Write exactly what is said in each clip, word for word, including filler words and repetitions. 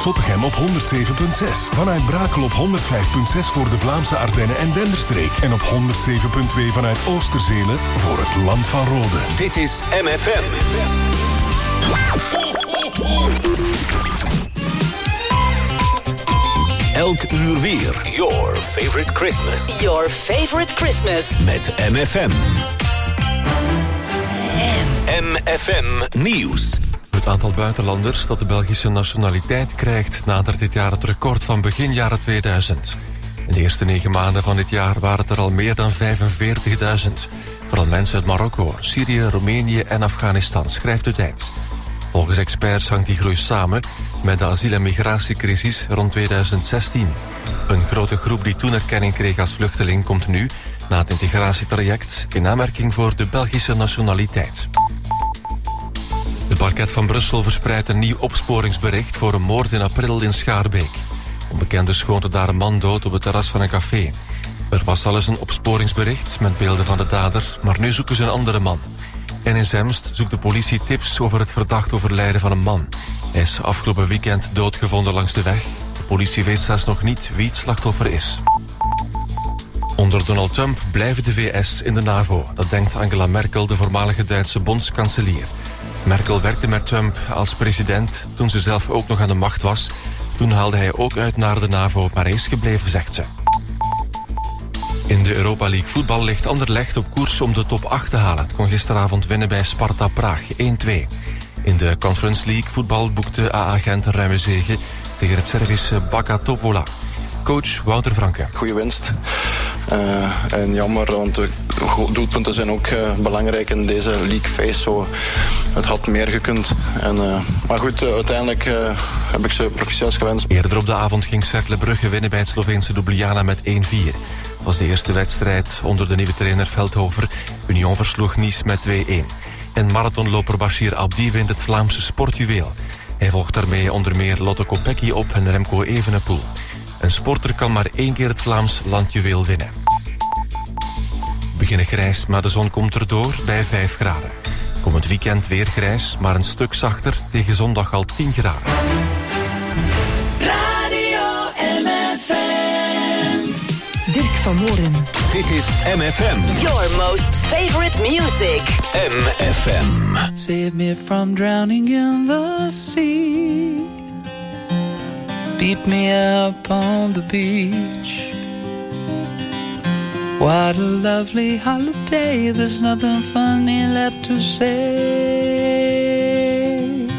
Zottegem op honderd zeven komma zes. Vanuit Brakel op honderd vijf komma zes voor de Vlaamse Ardennen en Denderstreek. En op honderd zeven komma twee vanuit Oosterzelen voor het Land van Rode. Dit is M F M. Elk uur weer. Your favorite Christmas. Your favorite Christmas. Met M F M. M F M Nieuws. Het aantal buitenlanders dat de Belgische nationaliteit krijgt nadert dit jaar het record van begin jaren tweeduizend. In de eerste negen maanden van dit jaar waren het er al meer dan vijfenveertigduizend. Vooral mensen uit Marokko, Syrië, Roemenië en Afghanistan, schrijft de Tijd. Volgens experts hangt die groei samen met de asiel- en migratiecrisis rond tweeduizend zestien. Een grote groep die toen erkenning kreeg als vluchteling komt nu, na het integratietraject, in aanmerking voor de Belgische nationaliteit. Het parket van Brussel verspreidt een nieuw opsporingsbericht voor een moord in april in Schaarbeek. Onbekenden schoten daar een man dood op het terras van een café. Er was al eens een opsporingsbericht met beelden van de dader, maar nu zoeken ze een andere man. En in Zemst zoekt de politie tips over het verdacht overlijden van een man. Hij is afgelopen weekend doodgevonden langs de weg. De politie weet zelfs nog niet wie het slachtoffer is. Onder Donald Trump blijven de V S in de NAVO. Dat denkt Angela Merkel, de voormalige Duitse bondskanselier. Merkel werkte met Trump als president toen ze zelf ook nog aan de macht was. Toen haalde hij ook uit naar de NAVO, maar hij is gebleven, zegt ze. In de Europa League voetbal ligt Anderlecht op koers om de top acht te halen. Het kon gisteravond winnen bij Sparta Praag, één twee. In de Conference League voetbal boekte A A Gent een ruime zege tegen het Servische Baka Topola. Coach Wouter Franke. Goeie winst. Uh, en jammer, want de doelpunten zijn ook uh, belangrijk in deze league phase. Zo, het had meer gekund. En, uh, maar goed, uh, uiteindelijk uh, heb ik ze proficiat gewenst. Eerder op de avond ging Cercle Brugge winnen bij het Sloveense Ljubljana met één vier. Het was de eerste wedstrijd onder de nieuwe trainer Veldhover. Union versloeg Nice met twee één. En marathonloper Bashir Abdi wint het Vlaamse sportjuweel. Hij volgt daarmee onder meer Lotte Kopecky op en Remco Evenepoel. Een sporter kan maar één keer het Vlaams landjuweel winnen. We beginnen grijs, maar de zon komt erdoor bij vijf graden. Komend weekend weer grijs, maar een stuk zachter, tegen zondag al tien graden. Radio M F M. Dirk van Moren. Dit is M F M. Your most favorite music. M F M. Save me from drowning in the sea. Beat me up on the beach. What a lovely holiday. There's nothing funny left to say.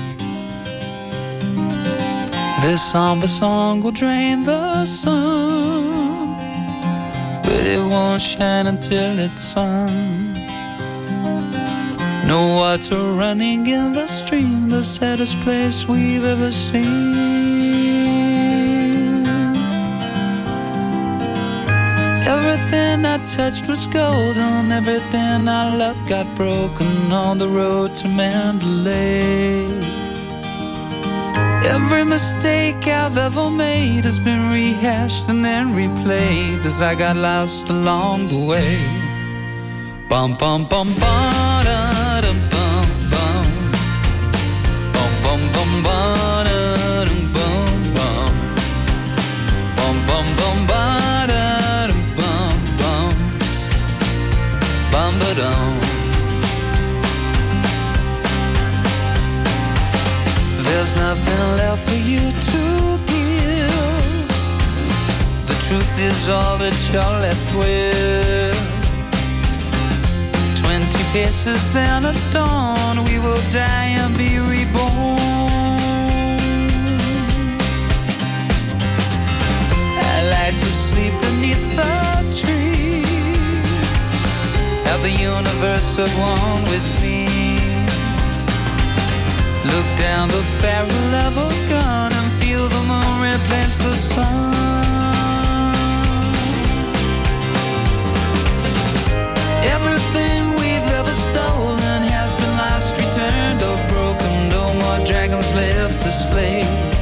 This somber song will drain the sun, but it won't shine until it's sung. No water running in the stream, the saddest place we've ever seen. Everything I touched was golden, everything I loved got broken on the road to Mandalay. Every mistake I've ever made has been rehashed and then replayed as I got lost along the way. Bum bum bum bum da dum bum bum bum bum bum ba da dum bum bum bum bum bum ba da dum bum bum bum ba dum. There's nothing left for you to give. The truth is all that you're left with. Twenty paces then at dawn, we will die and be reborn. I like to sleep beneath the trees, have the universe at one with me. Look down the barrel of a gun and feel the moon replace the sun. Everything we've ever stolen has been lost, returned or broken. No more dragons left to slay.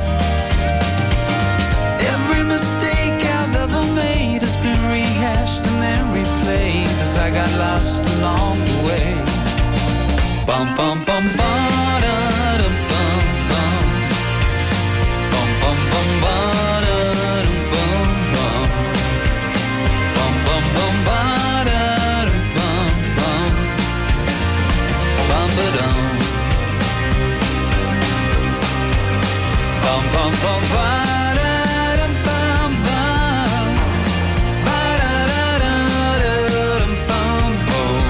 Every mistake I've ever made has been rehashed and then replayed as I got lost along the way. Bum bum bum bum da dum bum bum bum bum ba-dum. Bum, bum, bum, ba-da-dum, bum, bum. Ba-da-da-da-da-dum, bum, bum.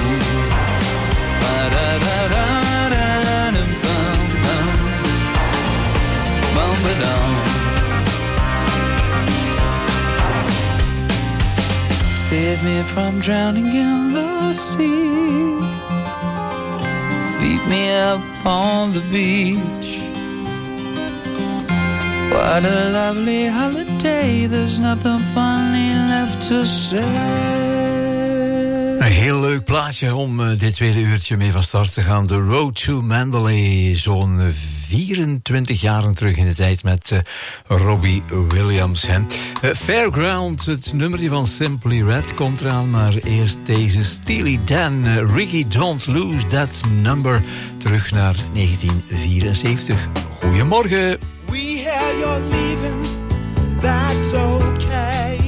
Ba-da-da-da-da-dum, bum, bum. Bum, ba-dum. Save me from drowning in the sea. Beat me up on the beach. What a lovely holiday. There's nothing funny left to say. Een heel leuk plaatje om uh, dit tweede uurtje mee van start te gaan. The Road to Mandalay. Zo'n vierentwintig jaren terug in de tijd met uh, Robbie Williams. Hè. Uh, Fairground, het nummertje van Simply Red, komt eraan. Maar eerst deze Steely Dan. Uh, Ricky, don't lose that number. Terug naar negentien vierenzeventig. Goedemorgen. We hear you're leaving, that's okay.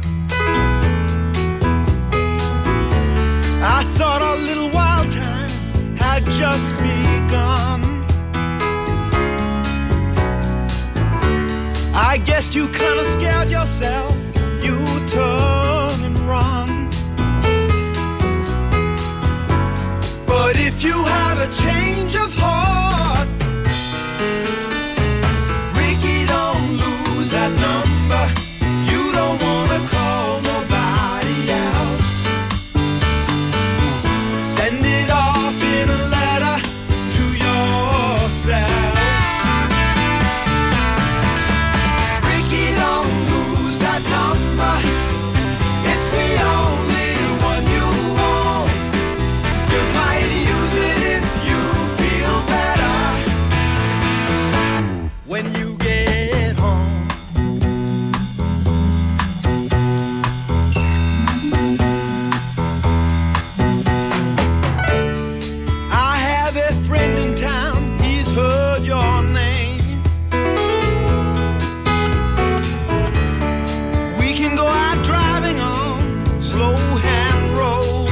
I thought our little wild time had just begun. I guess you kinda scared yourself, you turn and run. But if you have a change of heart, Ricky, don't lose that number. You don't wanna call nobody else. Send it off in a letter to yourself. Ricky, don't lose that number. It's the only one you want. You might use it if you feel better when you get home. I have a friend in town, he's heard your name. We can go out driving on slow hand road.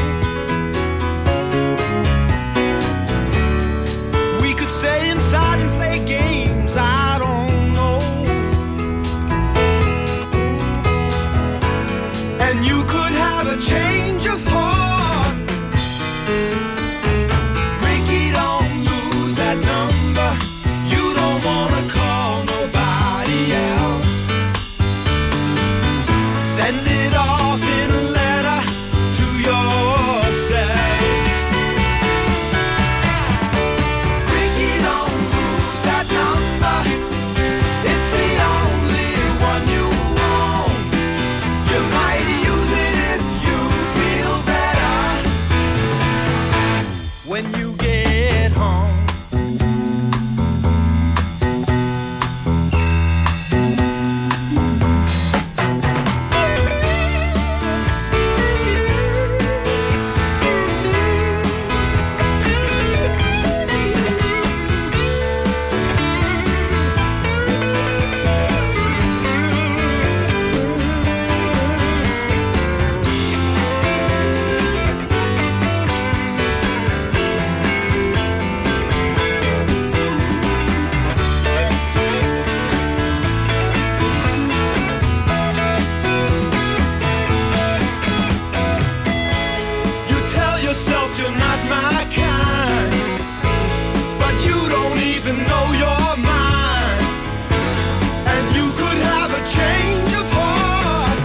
We could stay inside and play games, I don't know. And you could have a change of heart. Ricky, don't lose that number. You don't wanna call nobody else. Send it off in a letter to yourself. Ricky, don't lose that number. It's the only one you want. You might use it if you feel better when you get home. You tell yourself you're not my kind, but you don't even know your mind. And you could have a change of heart.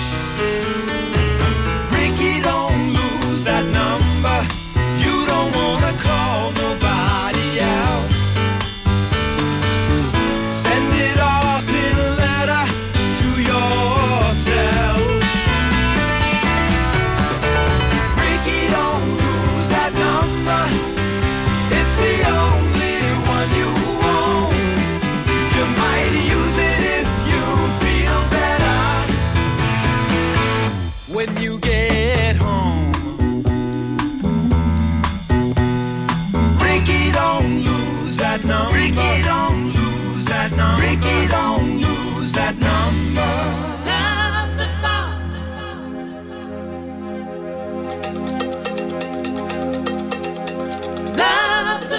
Ricky, don't lose that number. You don't wanna call nobody else. Send it off in a letter to yourself. Ricky, don't lose that number. It's the only one you want. You might use it if you feel better when you get home. Ricky, don't lose that number. Ricky, don't lose that number. Ricky, don't lose that number. Love the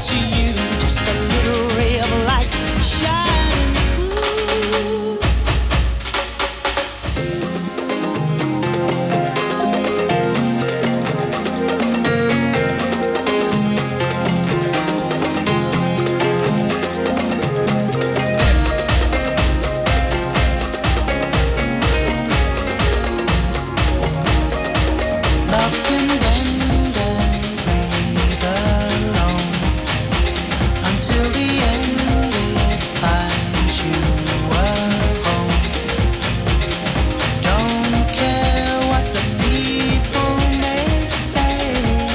to you. Just a little ray of light shining through. Love can bend and breathe alone until the end it finds you a home. Don't care what the people may say.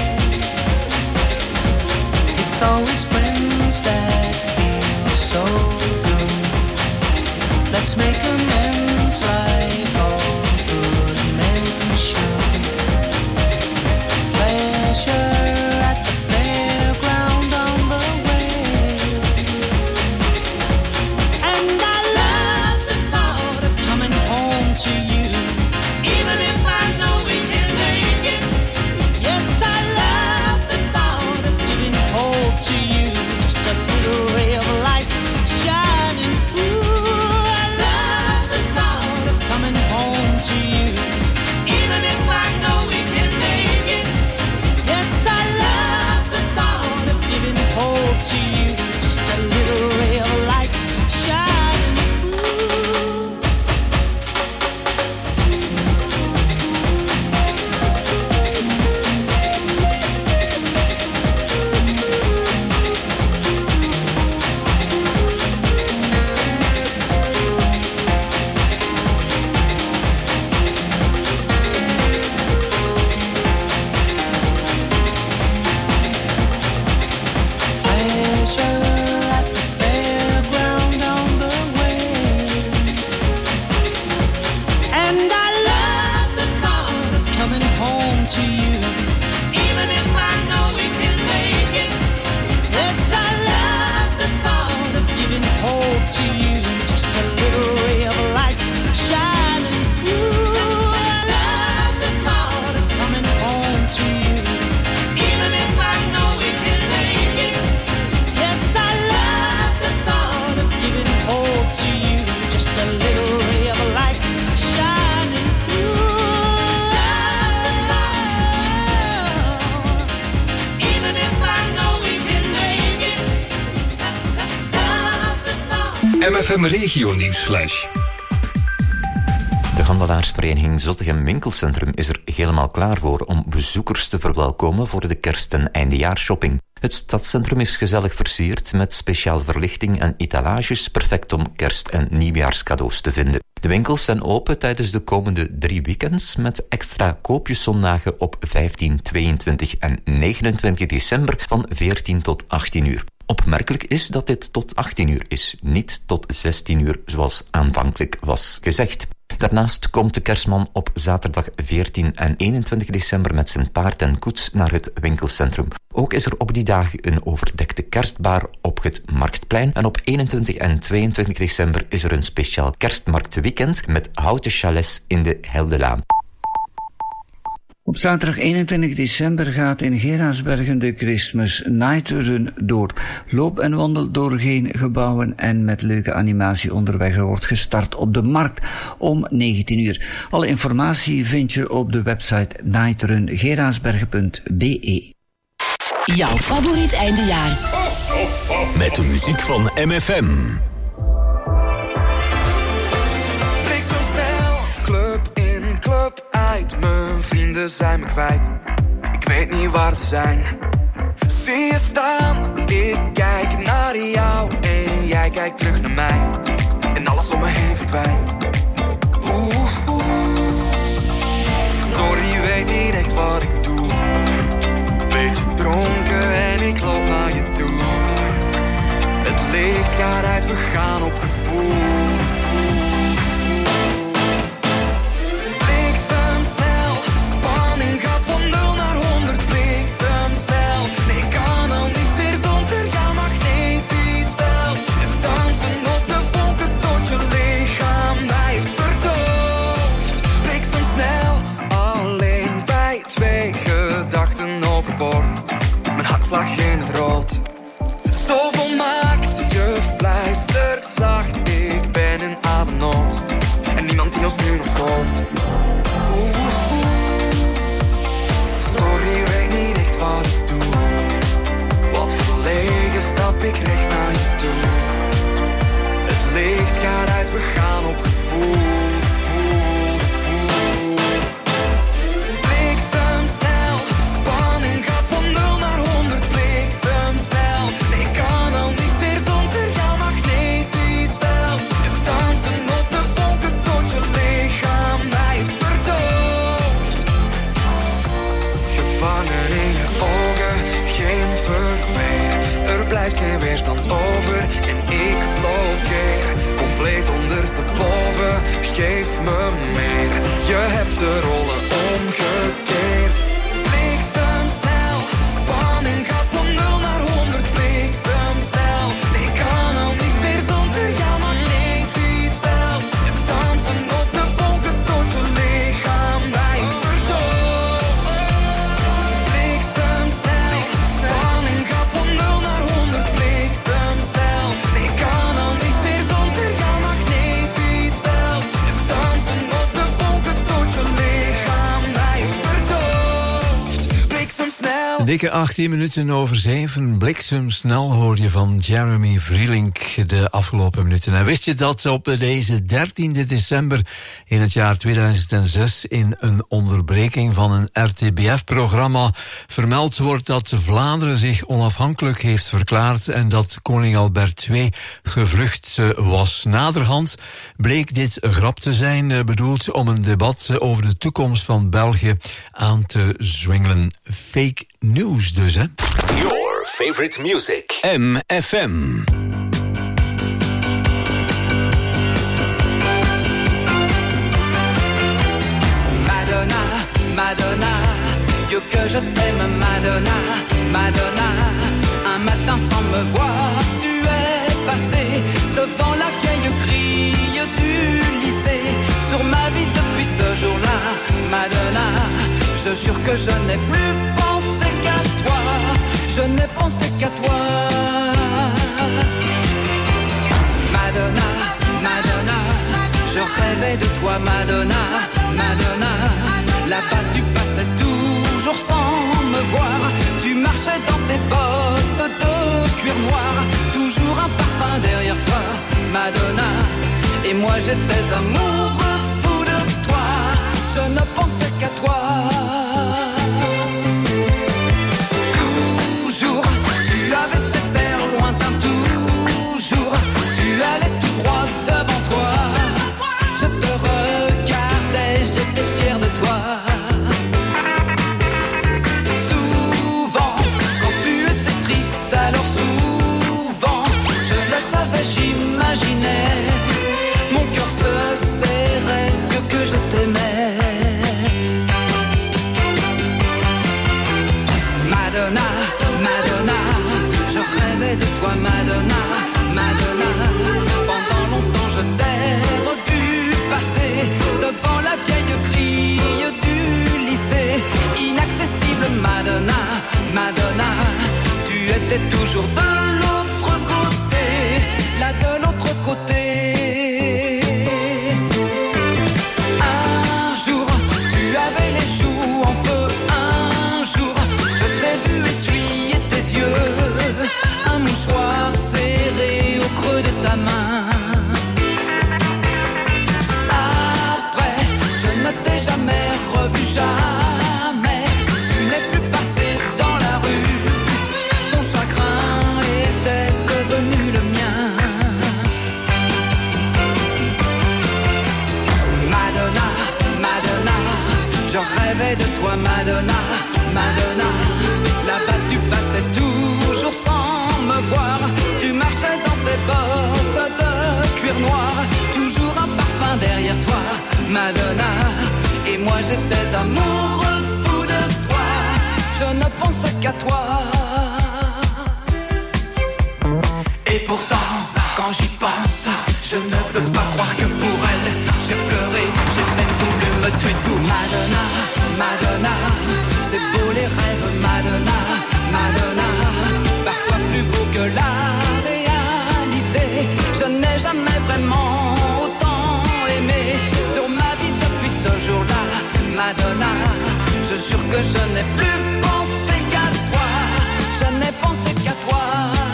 It's always friends that feel so good. Let's make amends like all good men should. Pleasure at the fairground on the way. And I love the thought of coming home to you, even if I know we can make it. Yes, I love the thought of giving hope to you, just a little ray of light shining through. I love the thought of coming home to you, even if I know we can make it. Yes, I love the thought of giving hope to you, just a little ray of light shining through. Pleasure at the fairground on the way. And I love the thought of coming home to you, even if I know we can make it. Yes, I love the thought of giving hope to you, just a little ray of light shining through. I love the thought of coming home to you, even if I know we can make it. Yes, I love the thought of giving hope to you, just a little ray of light shining through. Even if I know we can make it. Love the thought. M F M Regio Nieuwsflash. De handelaarsvereniging Zottegem Winkelcentrum is er helemaal klaar voor om bezoekers te verwelkomen voor de kerst- en eindejaarsshopping. Het stadscentrum is gezellig versierd met speciaal verlichting en etalages, perfect om kerst- en nieuwjaarscadeaus te vinden. De winkels zijn open tijdens de komende drie weekends met extra koopjeszondagen op vijftien, tweeëntwintig en negenentwintig december van veertien tot achttien uur. Opmerkelijk is dat dit tot achttien uur is, niet tot zestien uur zoals aanvankelijk was gezegd. Daarnaast komt de kerstman op zaterdag veertien en eenentwintig december met zijn paard en koets naar het winkelcentrum. Ook is er op die dagen een overdekte kerstbar op het Marktplein. En op eenentwintig en tweeëntwintig december is er een speciaal kerstmarktweekend met houten chalets in de Heldelaan. Op zaterdag eenentwintig december gaat in Geraardsbergen de Christmas Night Run door. Loop en wandel door geen gebouwen en met leuke animatie onderweg. Er wordt gestart op de markt om negentien uur. Alle informatie vind je op de website nightrun geraardsbergen punt b e. Jouw favoriet eindejaar. Met de muziek van M F M. Club in, club uit, mijn vrienden zijn me kwijt. Ik weet niet waar ze zijn. Zie je staan, ik kijk naar jou en jij kijkt terug naar mij. En alles om me heen verdwijnt. Oeh, oeh. Sorry, weet niet echt wat ik doe. Beetje dronken en ik loop naar je toe. Het licht gaat uit, we gaan op gevoel. Mijn hartslag in het rood. zo volmaakt. Je fluistert zacht, ik ben in ademnood. En niemand die ons nu nog stoort. Oeh, sorry, weet niet echt wat ik doe. Wat verlegen stap ik recht naar je toe. Het licht gaat uit, we gaan op gevoel. Gevoel, gevoel. Bliksemsnel, spanning gaat van nul naar honderd. Bliksemsnel, ik kan al niet meer zonder jouw magnetisch veld. En we dansen op de vonken tot je lichaam mij heeft verdoofd. Gevangen in je ogen, geen verweer. Er blijft geen weerstand over en ik blokkeer. Compleet ondersteboven, geef me meer. Je hebt de rollen omgekeerd. Bliksemsnel, spanning gaat van nul naar honderd. Bliksemsnel, ik kan al niet meer zonder jouw magnetisch veld. En we dansen op de vonken tot je lichaam mij heeft verdoofd. Bliksemsnel, spanning gaat van nul naar honderd. Bliksemsnel, ik kan al niet meer zonder jouw magnetisch veld. En we dansen op de vonken tot je lichaam mij heeft verdoofd. Bliksemsnel. Een dikke achttien minuten over zeven. Bliksemsnel hoor je van Jeremy Vrielink de afgelopen minuten. En wist je dat op deze dertiende december in het jaar tweeduizend zes in een onderbreking van een R T B F-programma vermeld wordt dat Vlaanderen zich onafhankelijk heeft verklaard en dat koning Albert de Tweede gevlucht was. Naderhand bleek dit een grap te zijn, bedoeld om een debat over de toekomst van België aan te zwengelen. Fake news dus, hè? Your favorite music. M F M. Madonna, Madonna, Dieu que je t'aime, Madonna, Madonna. Un matin sans me voir, tu es passé devant la vieille grille du lycée. Sur ma vie depuis ce jour-là, Madonna, je jure que je n'ai plus pensé qu'à toi, je n'ai pensé qu'à toi. Madonna, Madonna, je rêvais de toi, Madonna, Madonna. Là-bas tu passais toujours sans me voir. Tu marchais dans tes bottes de cuir noir. Toujours un parfum derrière toi, Madonna. Et moi j'étais amoureux fou de toi. Je ne pensais qu'à toi. Toujours, tu avais cet air lointain. Toujours, tu allais tout droit devant toi. Je te regardais, j'étais fier de toi. Souvent, quand tu étais triste, alors souvent, je le savais, j'imaginais, mon cœur se serrait, Dieu que je t'aimais. Madonna, Madonna, je rêvais de toi, Madonna, Madonna. Pendant longtemps je t'ai revu passer devant la vieille grille du lycée. Inaccessible, Madonna, Madonna. Tu étais toujours de l'autre côté, là de l'autre côté. Un jour, tu avais les joues en feu. Un jour, je t'ai vu essuyer tes yeux. Un mouchoir serré au creux de ta main. Après, je ne t'ai jamais revu, jamais. Tu n'es plus passé dans la rue. Ton chagrin était devenu le mien. Madonna, Madonna, je rêvais de toi, Madonna, Madonna. Là-bas tu passais toujours sans me voir. Tu marchais dans tes bottes de cuir noir. Toujours un parfum derrière toi, Madonna. Et moi j'étais amoureux fou de toi. Je ne pensais qu'à toi. Et pourtant, quand j'y pense, je ne peux pas croire que pour elle, j'ai pleuré, j'ai même voulu me tuer pour Madonna, Madonna. C'est beau les rêves, Madonna, Madonna. Parfois plus beau que la je jure que je n'ai plus pensé qu'à toi. Je n'ai pensé qu'à toi.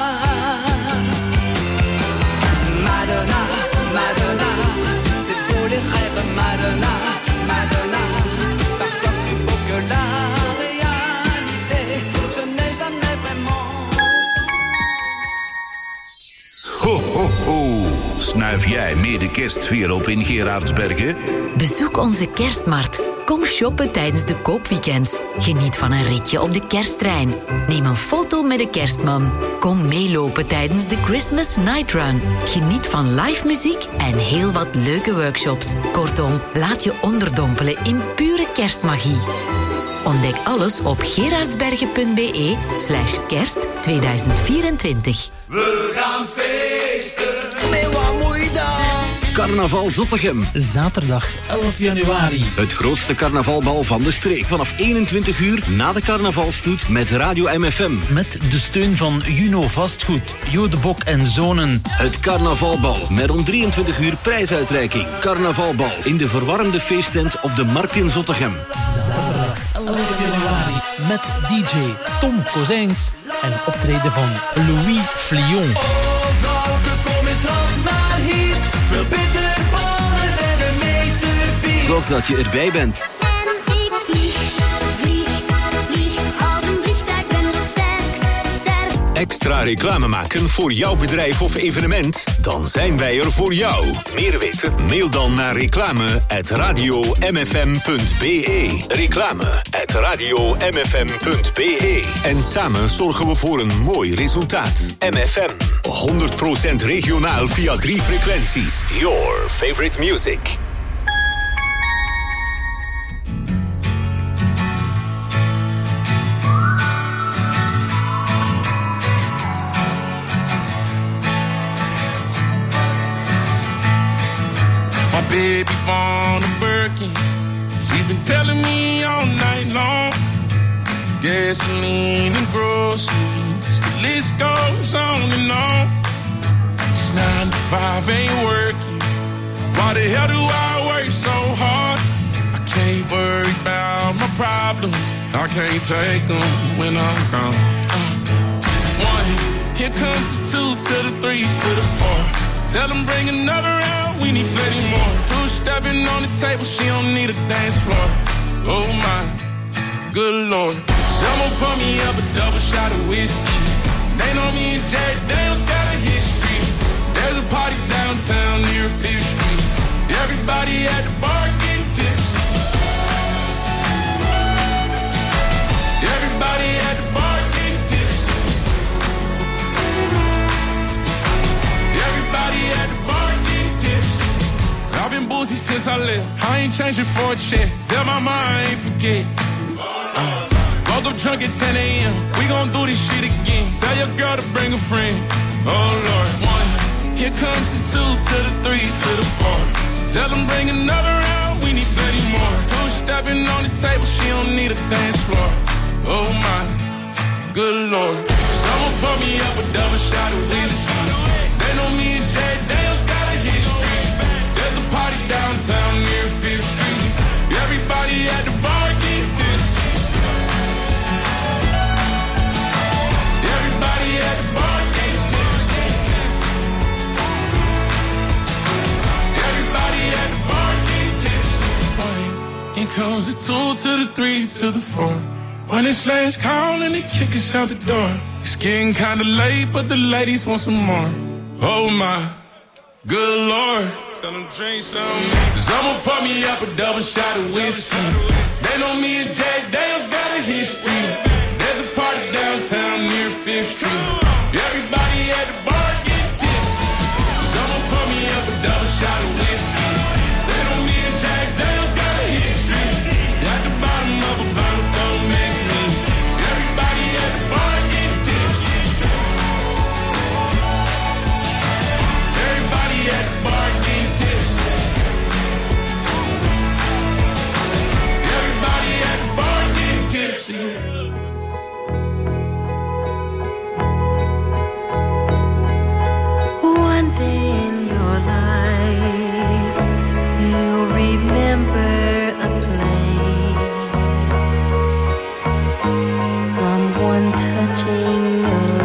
Madonna, Madonna, c'est beau les rêves, Madonna, Madonna, parfois plus beau que la réalité. Je n'ai jamais vraiment. Ho, ho, ho. Snuif jij meer de kerstsfeer op in Gerardsbergen? Bezoek onze kerstmarkt. Kom shoppen tijdens de koopweekends. Geniet van een ritje op de kersttrein. Neem een foto met de kerstman. Kom meelopen tijdens de Christmas Night Run. Geniet van live muziek en heel wat leuke workshops. Kortom, laat je onderdompelen in pure kerstmagie. Ontdek alles op gerardsbergen.be slash kerst tweeduizend vierentwintig. We gaan feesten. Mais wat moet je dan? Carnaval Zottegem. Zaterdag elf januari. Het grootste carnavalbal van de streek. Vanaf eenentwintig uur na de carnavalstoet met Radio M F M. Met de steun van Juno Vastgoed, Jo de Bok en Zonen. Het carnavalbal met om drieëntwintig uur prijsuitreiking. Carnavalbal in de verwarmde feesttent op de Markt in Zottegem. Zaterdag elf januari. Met D J Tom Kozijns en optreden van Louis Flion. Zorg dat je erbij bent. En ik vlieg, vlieg, vlieg, als een vliegtuig ben zo sterk, sterk. Extra reclame maken voor jouw bedrijf of evenement? Dan zijn wij er voor jou. Meer weten? Mail dan naar reclame at radio m f m punt b e. Reclame at radio m f m punt b e. En samen zorgen we voor een mooi resultaat. M F M. honderd procent regionaal via drie frequenties. Your favorite music. Baby born a Birkin. She's been telling me all night long. Gasoline and groceries, the list goes on and on. It's nine to five, ain't working. Why the hell do I work so hard? I can't worry about my problems. I can't take them when I'm gone. Uh, one, here comes the two to the three to the four. Tell them bring another round, we need plenty more. Two stepping on the table, she don't need a dance floor. Oh my, good lord. Someone pour me up a double shot of whiskey. They know me and Jack Daniels got a history. There's a party downtown near Fifth Street. Everybody at the bar getting tipsy. Everybody at the bar getting tipsy. Everybody at the bar getting tipsy. I've been boozy since I left. I ain't changing for a check. Tell my mom I ain't forget. Uh, woke up drunk at ten a.m. We gon' do this shit again. Tell your girl to bring a friend. Oh Lord. One, here comes the two to the three to the four. Tell them bring another round. We need plenty more. Two stepping on the table. She don't need a dance floor. Oh my, good lord. Someone pour me up a double shot of whiskey. They know me and Jay Daniels got a history. There's a party downtown near Fifth Street. Everybody at the bar getting tipsy. Everybody at the bar getting tipsy. Everybody at the bar getting tipsy. Here comes the two to the three to the four. When it's last call and they kick us out the door. It's getting kinda late, but the ladies want some more. Oh my, good lord. Tell them drink some. Someone pour me up a double shot of whiskey. They know me and Jack Daniels got a history. There's a party downtown near Fifth Street. Everybody at the bar getting tipsy. Someone pour me up a double shot of whiskey. They know me and Jack Daniels got a history. At the bottom of a bottle, don't miss me. Everybody at the bar getting tipsy. Everybody at the bar getting tipsy. Everybody at the bar getting tipsy. one touching your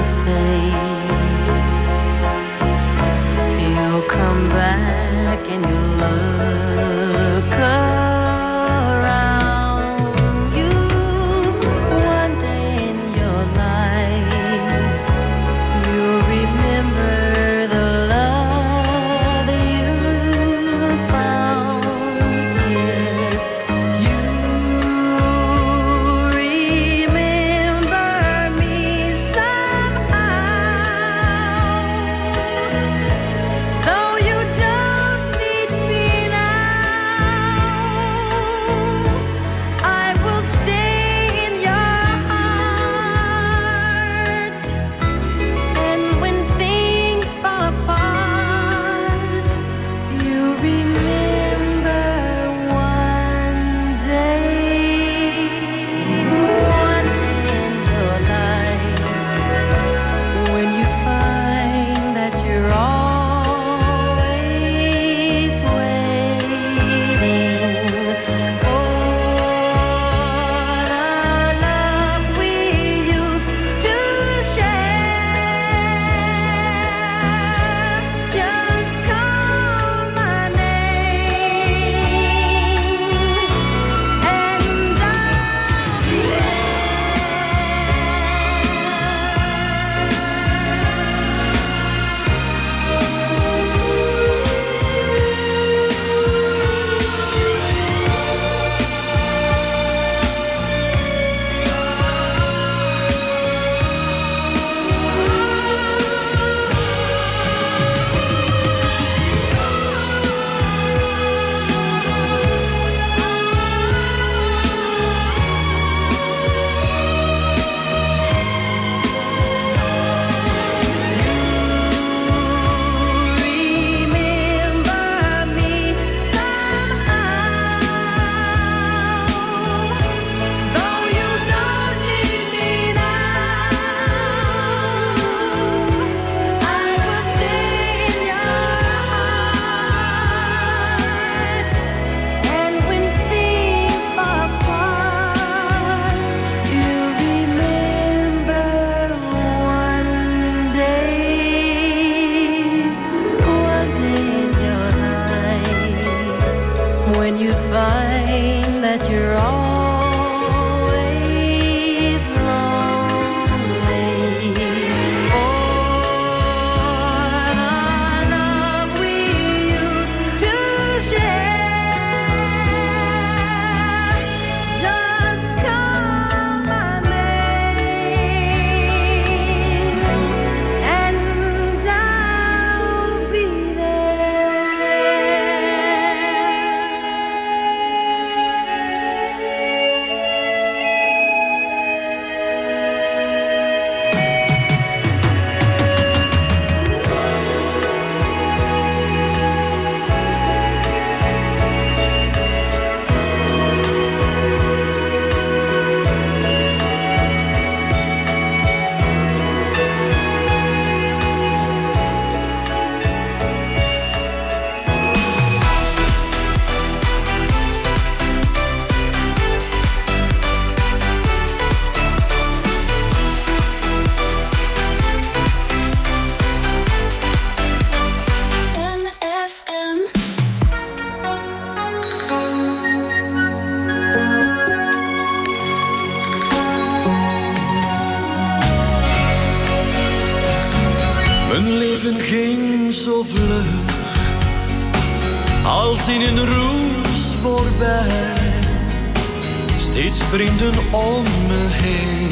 face. You'll come back and you'll look around you. One day in your life, you'll remember the love you found here. You remember me somehow, though you don't need me now. I will stay in your heart, and when things fall apart, you remember one day, one day in your life, when you find that you're always waiting for the love we used to share. Just call my name, and I'll be remember me somehow, though you don't need me now. I will stay in your heart, and when things fall apart, you remember one day, one day in your life, when you find that you're always lonely for the love we used to share. Just call my name, and I'll be Mijn leven ging zo vlug, als in een roes voorbij. Steeds vrienden om me heen,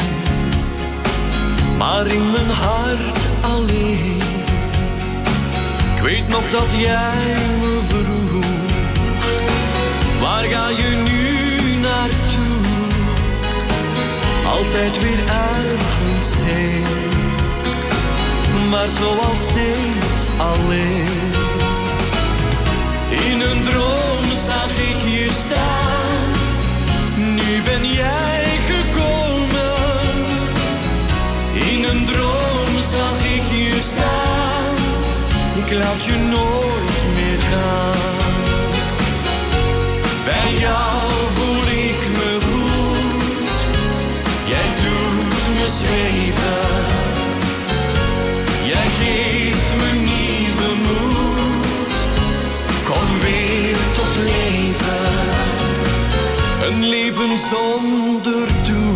maar in mijn hart alleen. Ik weet nog dat jij me vroeg, waar ga je nu naartoe? Altijd weer ergens heen, maar zoals steeds alleen. In een droom zag ik je staan, nu ben jij gekomen. In een droom zag ik je staan, ik laat je nooit meer gaan. Bij jou voel ik me goed, jij doet me zweten. leven. Jij geeft me nieuwe moed. Kom weer tot leven. Een leven zonder doel.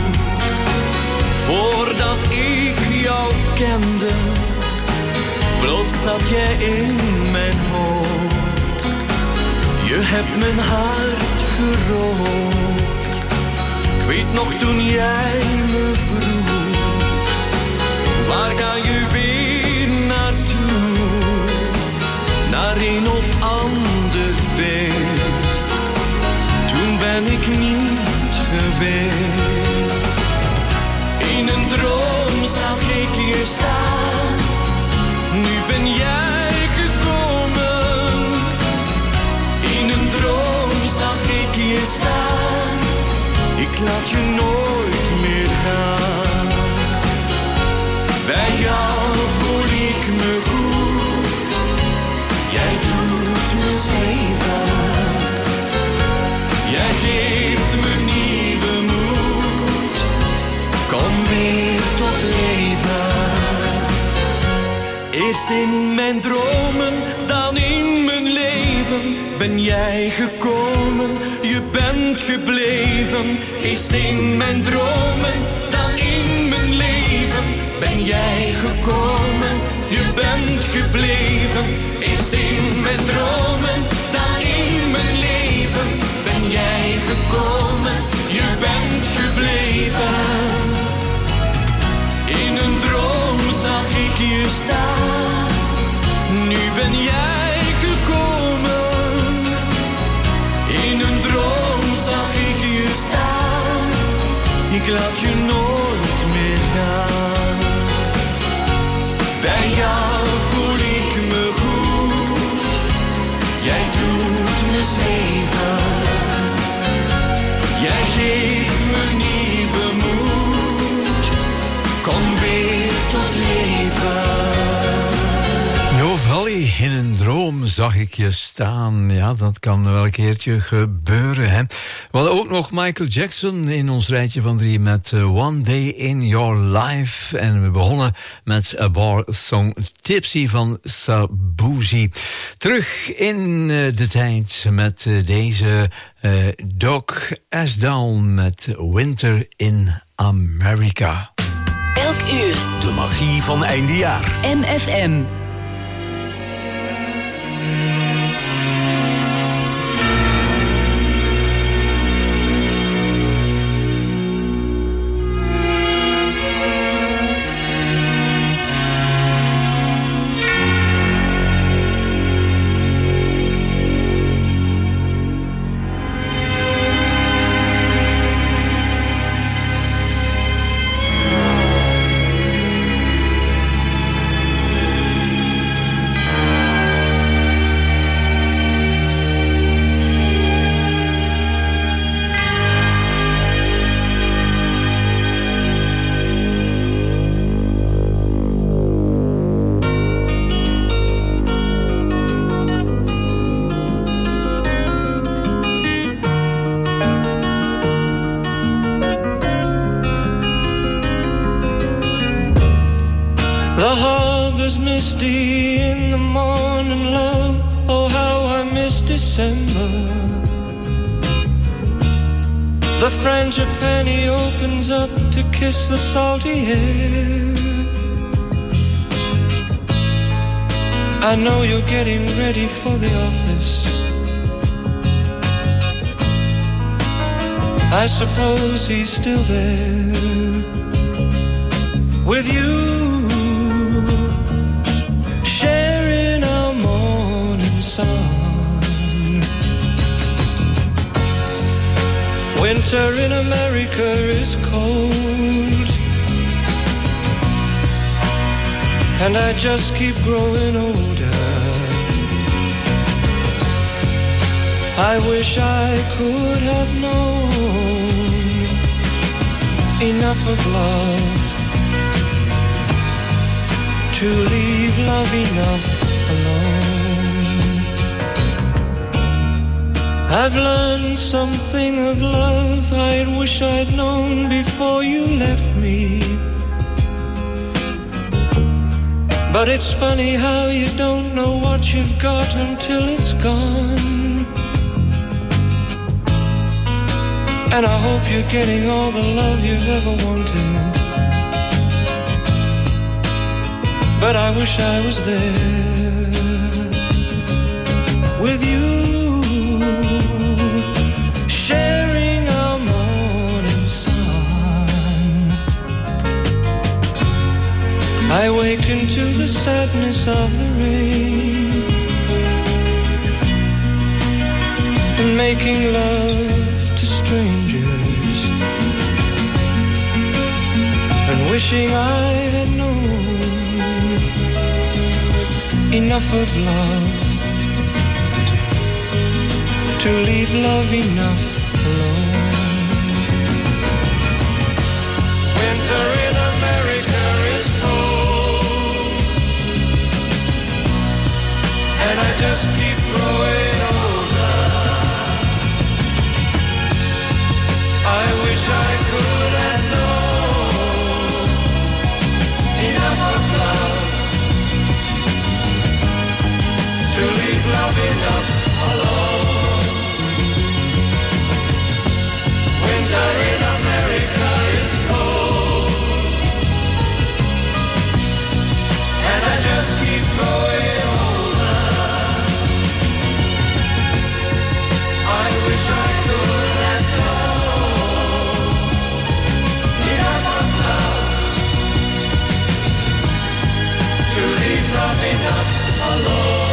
Voordat ik jou kende, plots zat jij in mijn hoofd. Je hebt mijn hart geroofd. Ik weet nog toen jij me vroeg, waar ga je weer naartoe? Naar een of ander feest. Toen ben ik niet geweest. In een droom zag ik je staan. Nu ben jij gekomen. In een droom zag ik je staan. Ik laat je nooit meer gaan. Bij jou voel ik me goed. Jij doet me zweven. Jij geeft me nieuwe moed. Kom weer tot leven. Eerst in mijn dromen, dan in mijn leven. Ben jij gekomen, je bent gebleven. Eerst in mijn dromen, dan in mijn leven. Ben jij gekomen, je bent gebleven. Eerst in mijn dromen, dan in mijn leven. Ben jij gekomen, je bent gebleven. In een droom zag ik je staan. Nu ben jij gekomen. In een droom zag ik je staan. Ik laat je nooit meer gaan. Bij jou voel ik me goed. Jij doet me zweven. Jij geeft me nieuwe moed. Kom weer tot leven. Jo Valley, in een droom zag ik je staan. Ja, dat kan wel een keertje gebeuren, hè. We hadden ook nog Michael Jackson in ons rijtje van drie met uh, One Day in Your Life. En we begonnen met A Bar Song Tipsy van Sabuzi. Terug in uh, de tijd met uh, deze uh, Doc Asdown met Winter in America. Elk uur. De magie van eindejaar. M F M. The harbor's misty in the morning, love. Oh, how I miss December. The frangipani opens up to kiss the salty air. I know you're getting ready for the office. I suppose he's still there with you, sharing our morning sun. Winter in America is cold, and I just keep growing older. I wish I could have known enough of love to leave love enough alone. I've learned something of love I wish I'd known before you left me. But it's funny how you don't know what you've got until it's gone. And I hope you're getting all the love you've ever wanted. But I wish I was there with you, sharing our morning sun. I waken to the sadness of the rain and making love to strangers and wishing I had known enough of love to leave love enough alone. Winter in America is cold, and I just keep growing older. I wish I could have known enough of love to leave love enough alone. Winter in America is cold, and I just keep growing older. I wish I could have known enough of love to leave love enough alone.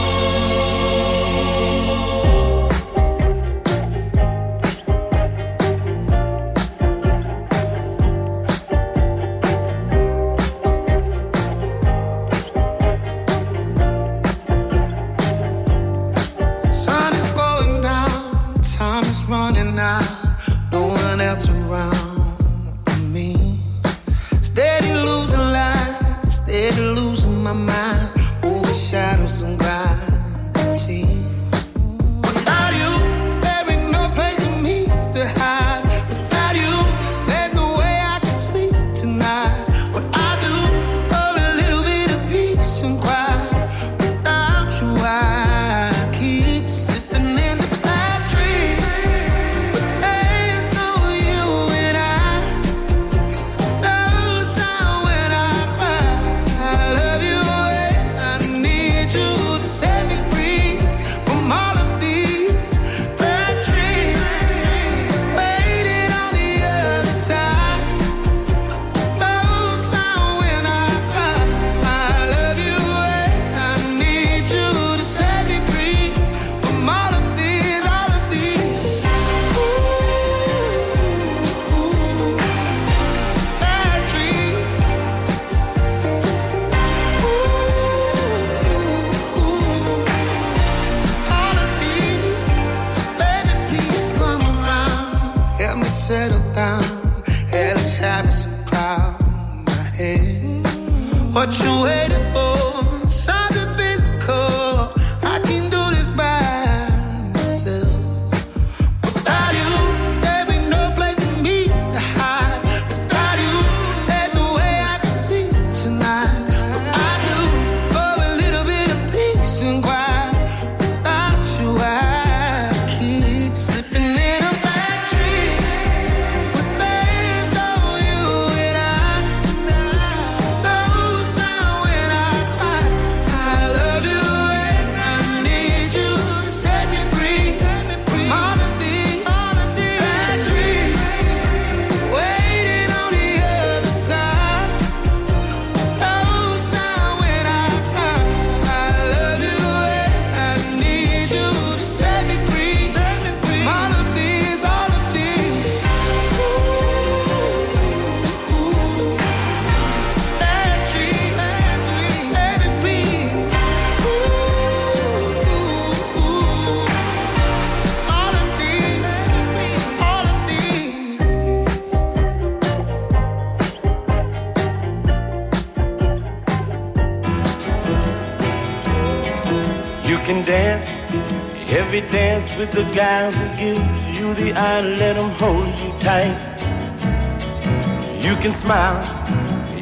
Every dance with the guy who gives you the eye, let him hold you tight. You can smile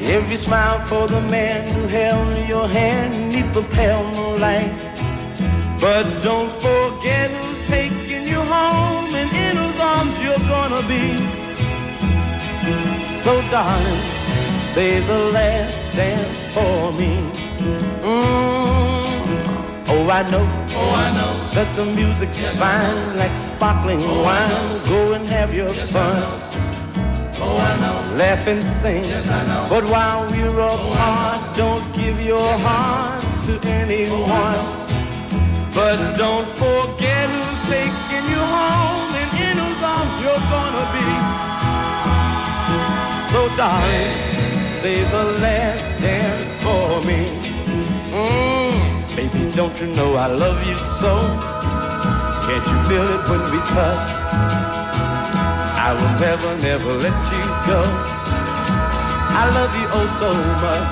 Every smile for the man who held your hand neath the pale moonlight. But don't forget who's taking you home and in whose arms you're gonna be. So darling, save the last dance for me. Mm. Oh, I know, oh, I know that the music's yes, fine like sparkling oh, wine. Go and have your yes, fun. Oh, I know. Laugh and sing. Yes, I know. But while we're apart, oh, don't give your yes, heart to anyone. Oh, but don't forget who's taking you home and in whose arms you're gonna be. So darling, save the last dance for me. Mm, baby, don't you know I love you so? Can't you feel it when we touch? I will never, never let you go. I love you oh so much.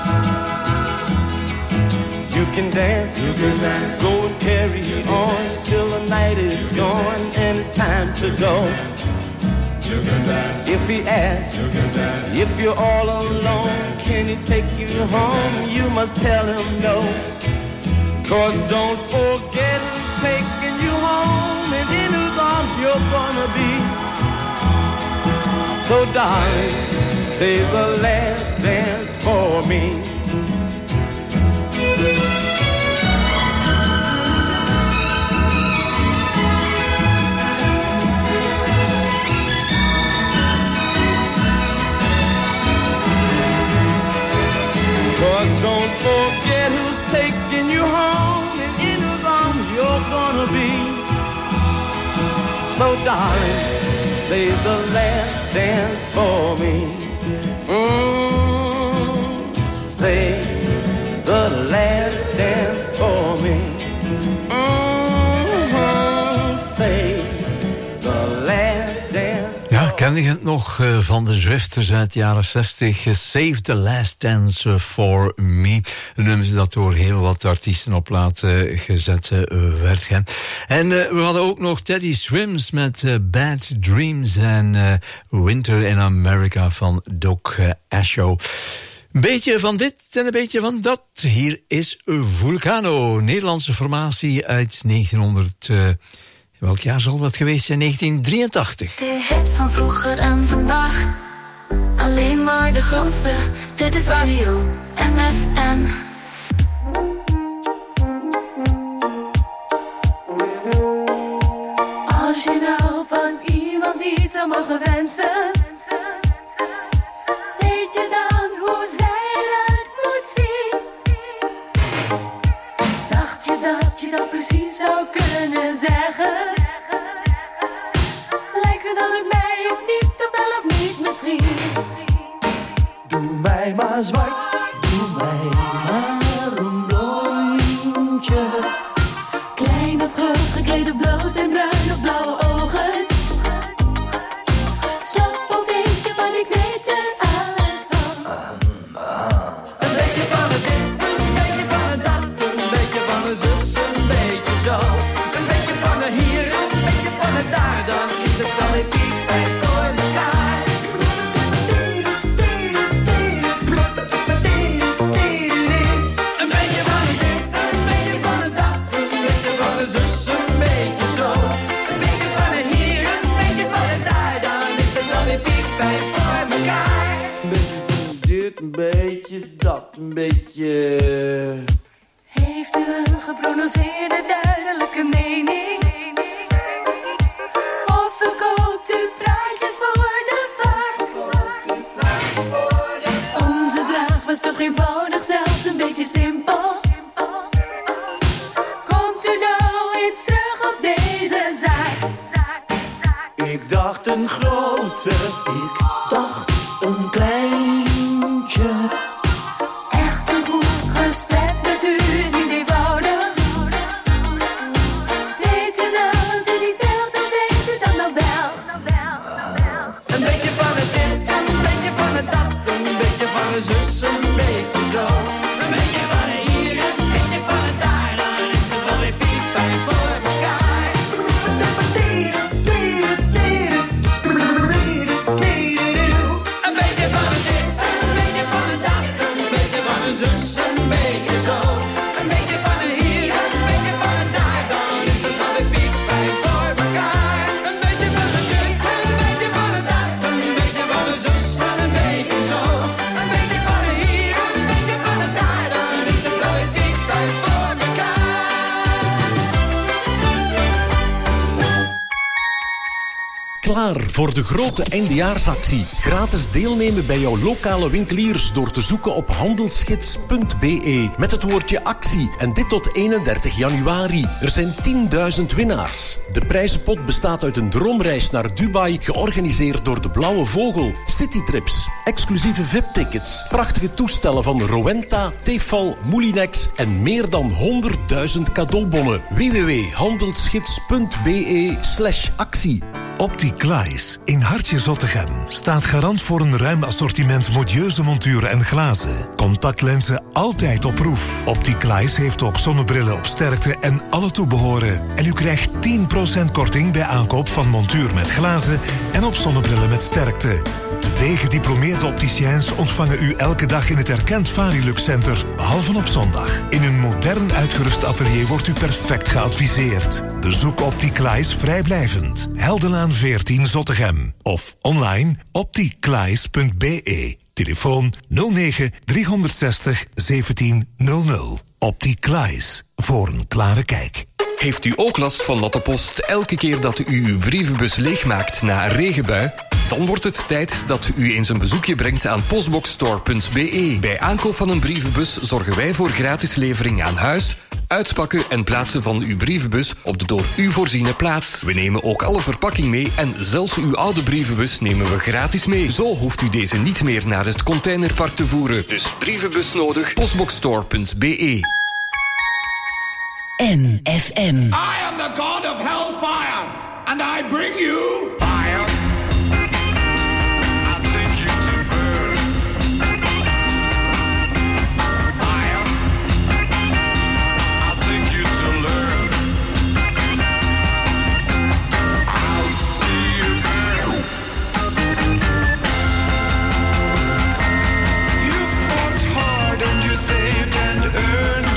You can dance, you can dance, go and carry on dance, till the night is gone and it's time to go. You can dance, if he asks, you can dance, if you're all alone, can he take you home? You must tell him no. Cause don't forget who's taking you home and in whose arms you're gonna be. So darling, save the last dance for me. Cause don't forget who's taking you home and in whose arms you're gonna be. So darling, save the last dance for me. Mm, save the last dance for me. Mm, save the last dance. Ja, ken je het nog uh, van de Drifters uit de jaren zestig? Save the Last Dance for Me. Een nummer dat door heel wat artiesten op plaat uh, gezet uh, werd. Hè. En uh, we hadden ook nog Teddy Swims met uh, Bad Dreams en uh, Winter in America van Doc uh, Asho. Een beetje van dit en een beetje van dat. Hier is Vulcano, Nederlandse formatie uit negentienhonderd... Uh, welk jaar zal dat geweest zijn? negentien drieëntachtig. De hits van vroeger en vandaag. Alleen maar de grootste. Dit is Radio M F M. Als je nou van iemand iets zou mogen wensen, weet je dan hoe zij eruit moet zien? Dacht je dat je dat precies zou kunnen zeggen? Lijkt ze dan op mij of niet, of wel of niet misschien? Doe mij maar zwart, doe mij maar een blondje. Klein of groot, gekleed of bloot en bruin of blauwe ogen. Slap of weet je van, ik weet er alles van. Um, ah. Een beetje van het dit, een beetje van het dat, een beetje van de zus, een beetje zo. Een beetje van de hier, een beetje van het daar, dan is het wel weer piepijn voor elkaar. Een beetje van het dit, een beetje van het dat, een beetje van de zus, een beetje zo. Een beetje van het hier, een beetje van het daar, dan is het wel weer piepijn voor elkaar. Een beetje van dit, een beetje dat, een beetje... Heeft u een geprononceerde duidelijke mening? Of verkoopt u praatjes voor de vaart? Onze vraag was toch eenvoudig, zelfs een beetje simpel. Komt u nou eens terug op deze zaak? Ik dacht een grote, ik dacht een kleintje. Echt een goed gesprek met u is niet eenvoudig. Weet u dat u niet wilt, dan weet u dat nou wel. Een beetje van het dit, een beetje van het dat, een beetje van de zus, een beetje zo. Een beetje van het hier, een beetje van het daar, dan is het wel weer piepijn voor elkaar. Een beetje van het dit, een beetje van het dat, Klaar voor de grote eindejaarsactie. Gratis deelnemen bij jouw lokale winkeliers door te zoeken op handelsgids punt b e met het woordje actie. En dit tot eenendertig januari. Er zijn tienduizend winnaars. De prijzenpot bestaat uit een droomreis naar Dubai, georganiseerd door de Blauwe Vogel. Citytrips, exclusieve V I P-tickets, prachtige toestellen van Rowenta, Tefal, Moulinex en meer dan honderdduizend cadeaubonnen. w w w punt handelsgids punt b e slash actie. Opticlies in Hartje Zottegem staat garant voor een ruim assortiment modieuze monturen en glazen. Contactlenzen altijd op proef. Opticlies heeft ook zonnebrillen op sterkte en alle toebehoren. En u krijgt tien procent korting bij aankoop van montuur met glazen en op zonnebrillen met sterkte. Twee gediplomeerde opticiens ontvangen u elke dag in het erkend Varilux Center, behalve op zondag. In een modern uitgerust atelier wordt u perfect geadviseerd. Bezoek Opticlies vrijblijvend. Heldenlaan veertien Zottegem. Of online opticlies punt b e. Telefoon nul negen driehonderdzestig zeventien nul nul. Opticlies, voor een klare kijk. Heeft u ook last van dat de post elke keer dat u uw brievenbus leegmaakt na een regenbui? Dan wordt het tijd dat u eens een bezoekje brengt aan postboxstore punt b e. Bij aankoop van een brievenbus zorgen wij voor gratis levering aan huis, uitpakken en plaatsen van uw brievenbus op de door u voorziene plaats. We nemen ook alle verpakking mee en zelfs uw oude brievenbus nemen we gratis mee. Zo hoeft u deze niet meer naar het containerpark te voeren. Dus brievenbus nodig, postboxstore punt b e. M F M. I am the god of hellfire, and I bring you fire. I'll take you to burn. Fire. I'll take you to learn. I'll see you burn. You fought hard and you saved and earned.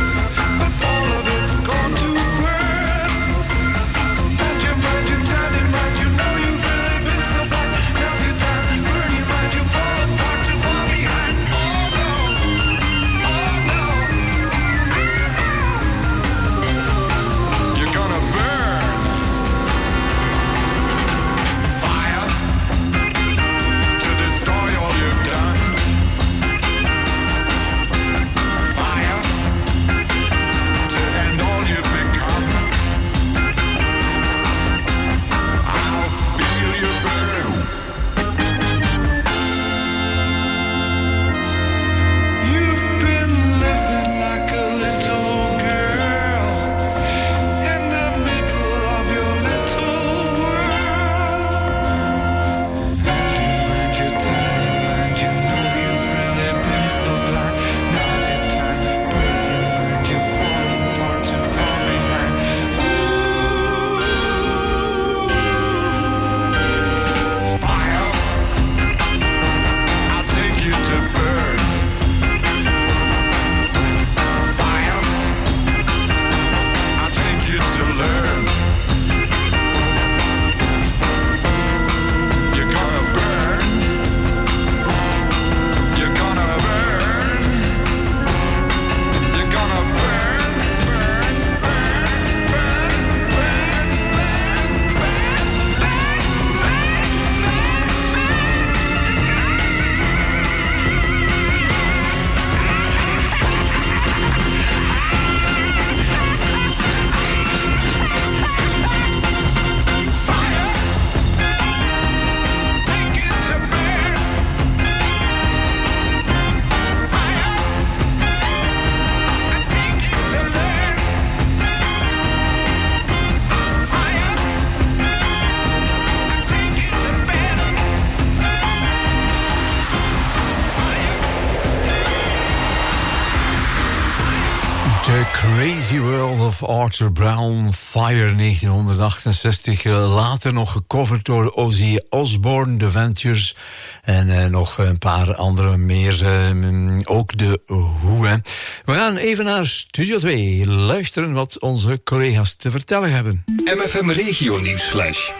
Crazy World of Arthur Brown, Fire negentienhonderdachtenzestig. Later nog gecoverd door Ozzy Osbourne, The Ventures. En uh, nog een paar andere meer. Uh, ook de Who. Hè. We gaan even naar Studio twee. Luisteren wat onze collega's te vertellen hebben. M F M Regio Nieuwsflash.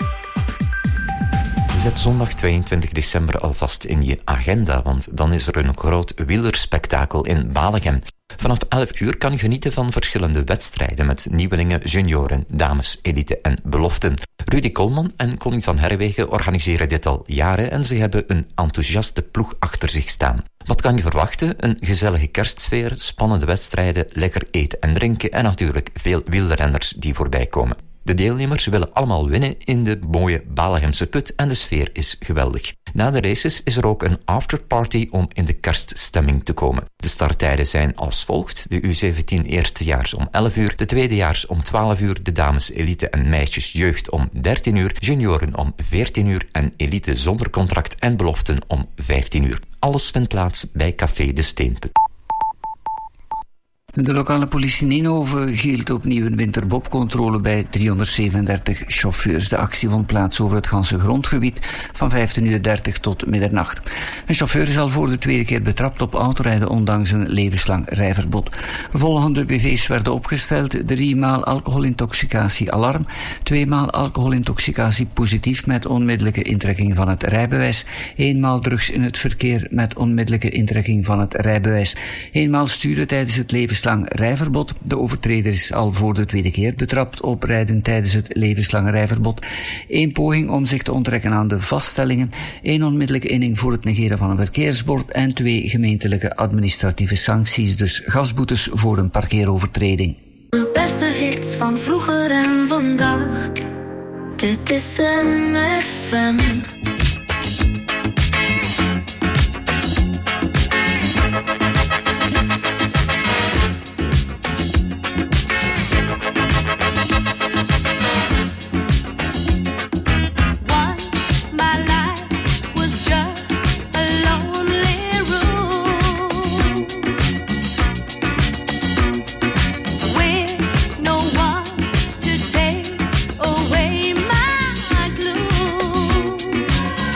Zet zondag tweeëntwintig december alvast in je agenda, want dan is er een groot wielerspektakel in Balegem. Vanaf elf uur kan je genieten van verschillende wedstrijden met nieuwelingen, junioren, dames, elite en beloften. Rudy Koolman en Connie van Herwegen organiseren dit al jaren en ze hebben een enthousiaste ploeg achter zich staan. Wat kan je verwachten? Een gezellige kerstsfeer, spannende wedstrijden, lekker eten en drinken en natuurlijk veel wielrenners die voorbij komen. De deelnemers willen allemaal winnen in de mooie Balehemse put en de sfeer is geweldig. Na de races is er ook een afterparty om in de kerststemming te komen. De starttijden zijn als volgt. De U zeventien eerstejaars om elf uur, de tweedejaars om twaalf uur, de dames elite en meisjes jeugd om dertien uur, junioren om veertien uur en elite zonder contract en beloften om vijftien uur. Alles vindt plaats bij Café de Steenput. De lokale politie in Eindhoven hield opnieuw een winterbobcontrole bij driehonderdzevenendertig chauffeurs. De actie vond plaats over het ganse grondgebied van vijftien uur dertig tot middernacht. Een chauffeur is al voor de tweede keer betrapt op autorijden ondanks een levenslang rijverbod. Volgende B V's werden opgesteld: driemaal alcoholintoxicatie alarm, tweemaal alcoholintoxicatie positief met onmiddellijke intrekking van het rijbewijs, eenmaal drugs in het verkeer met onmiddellijke intrekking van het rijbewijs, eenmaal sturen tijdens het levenslang rijverbod. De overtreder is al voor de tweede keer betrapt op rijden tijdens het levenslange rijverbod. Eén poging om zich te onttrekken aan de vaststellingen, één onmiddellijke inning voor het negeren van een verkeersbord en twee gemeentelijke administratieve sancties, dus gasboetes voor een parkeerovertreding. De beste hits van vroeger en vandaag. Dit is M F M. Away my glue.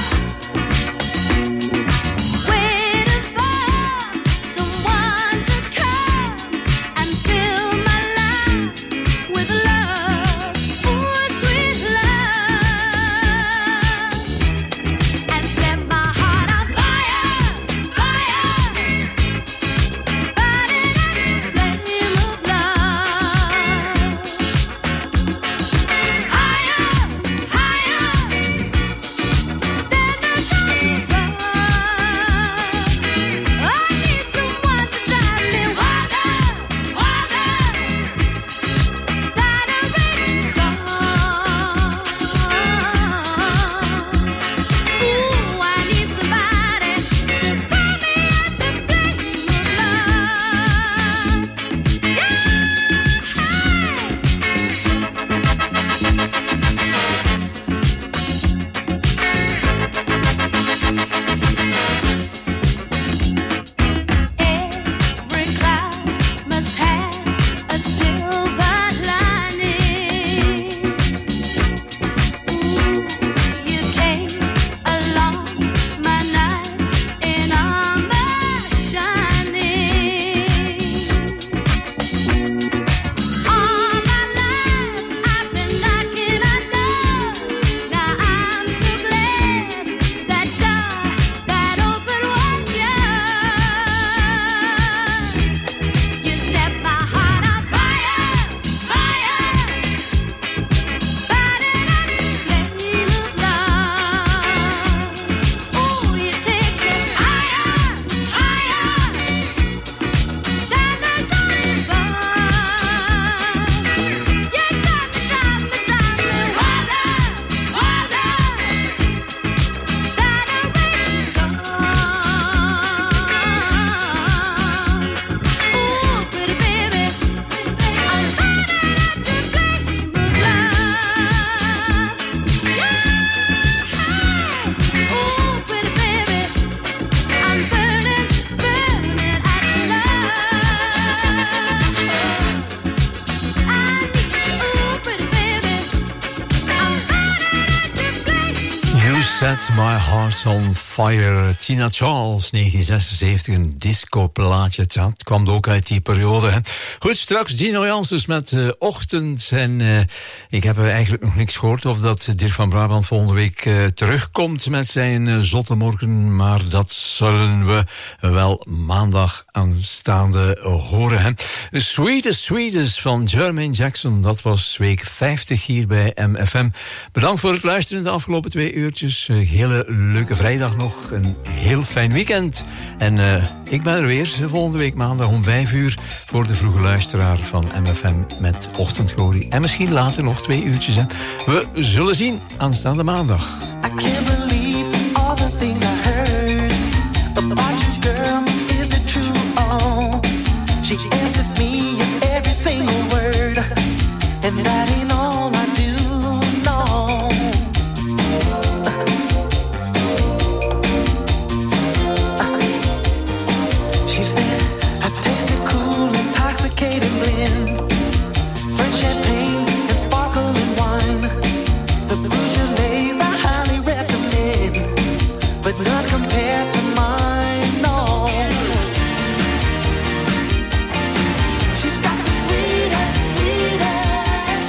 Set My Heart on Fire. Tina Charles, negentien zesenzeventig, een discoplaatje. Ja, het kwam ook uit die periode. Hè. Goed, straks Dino Janssens met uh, Ochtend. En uh, ik heb eigenlijk nog niks gehoord of dat Dirk van Brabant volgende week uh, terugkomt met zijn uh, zotte morgen. Maar dat zullen we wel maandag aanstaande uh, horen. Hè. Sweetest Sweetest van Jermaine Jackson. Dat was week vijftig hier bij M F M. Bedankt voor het luisteren de afgelopen twee uurtjes. Uh, hele leuke vrijdag nog. Een heel fijn weekend. En uh, ik ben er weer volgende week maandag om vijf uur voor de vroege luisteraar van M F M met Ochtendglorie. En misschien later nog twee uurtjes. Hè. We zullen zien aanstaande maandag. I can't believe all the things I heard about you, girl. Is it true? Oh, she answers me in every single word, and that ain't all I do. No. She said I tasted cool, intoxicating blend, French champagne and sparkling wine. The Beaujolais I highly recommend, but not compared to mine, no. She's got the sweetest, sweetest,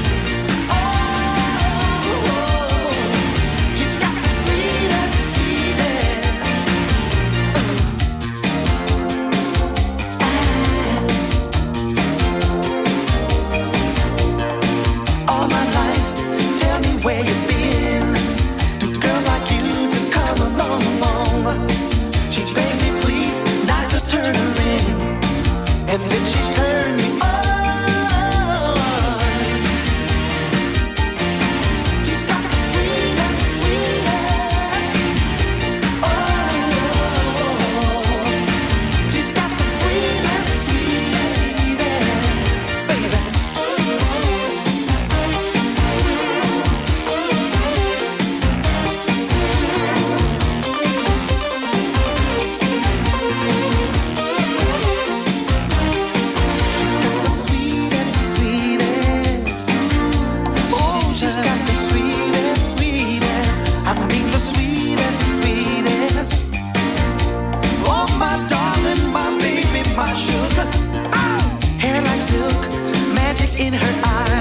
oh, she's got the sweetest, sweetest. All my life, tell me where you've been. Do girls like you just come along, along? She begged me please not to turn her in, and then she turned me on. She's got the sweetest, sweetest, oh, she's got the sweetest, sweetest, baby. She's got the sweetest, sweetest. Oh, she's got the sweetest, sweetest. I mean the sweetest, sweetest. Oh, my darling, my baby, my sugar. Ah! Hair like silk, magic in her eyes.